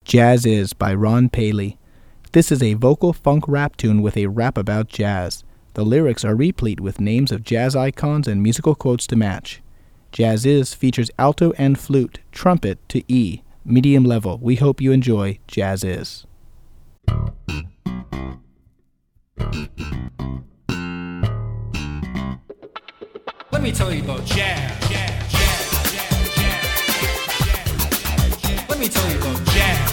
Jazz Is by Ron Paley. This is a vocal funk rap tune with a rap about jazz. The lyrics are replete with names of jazz icons and musical quotes to match. Jazz Is features alto and flute, trumpet to E, medium level. We hope you enjoy Jazz Is. Let me tell you about jazz. Let me tell you about jazz.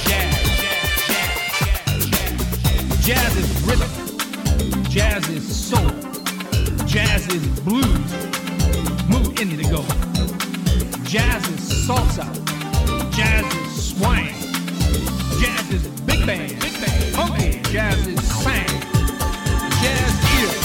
Jazz is rhythm. Jazz is soul. Jazz is blues. Move indigo. Jazz is salsa. Jazz is swing. Jazz is big band. Funky. Jazz is sang. Jazz is.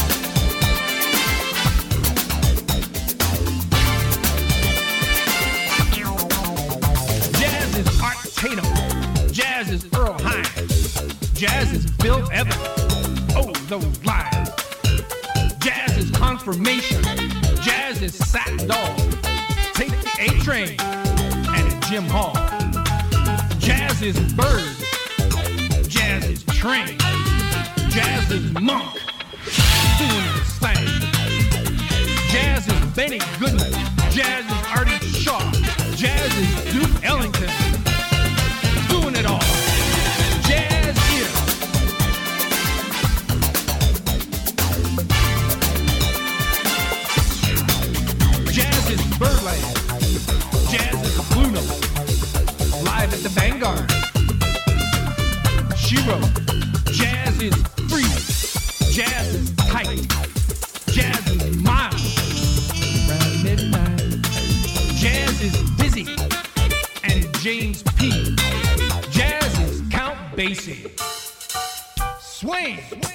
Jazz is Art Tatum. Jazz is Earl Hines. Jazz is Bill Evans. Oh, those lines. Jazz is confirmation. Jazz is Sack Dog. Take the A train and Jim Hall. Jazz is Bird. Jazz is Train. Jazz is Monk. Doing his thing. Jazz is Benny Goodman. Jazz is Artie Shaw. Jazz is Duke Ellington. Doing it all. Jazz is. Jazz is Birdland. Jazz is Blue Note. Live at the Vanguard. She wrote. Jazz is free. Jazz is tight. Jazz is mild. Around midnight. Jazz is Dizzy and James P. Jazz is Count Basie. Swing.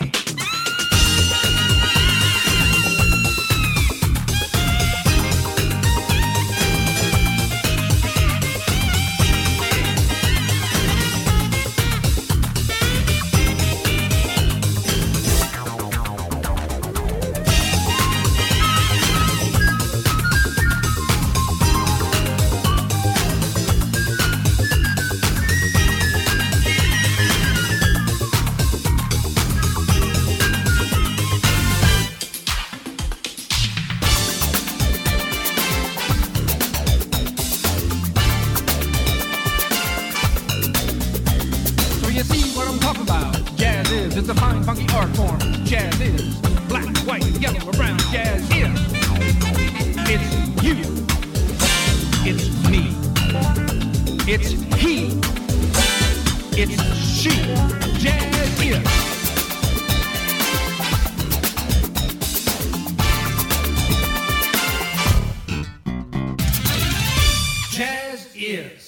You see what I'm talking about? Jazz is, it's a fine, funky art form. Jazz is black, white, yellow, or brown. Jazz is. It's you. It's me. It's he. It's she. Jazz is. Jazz is.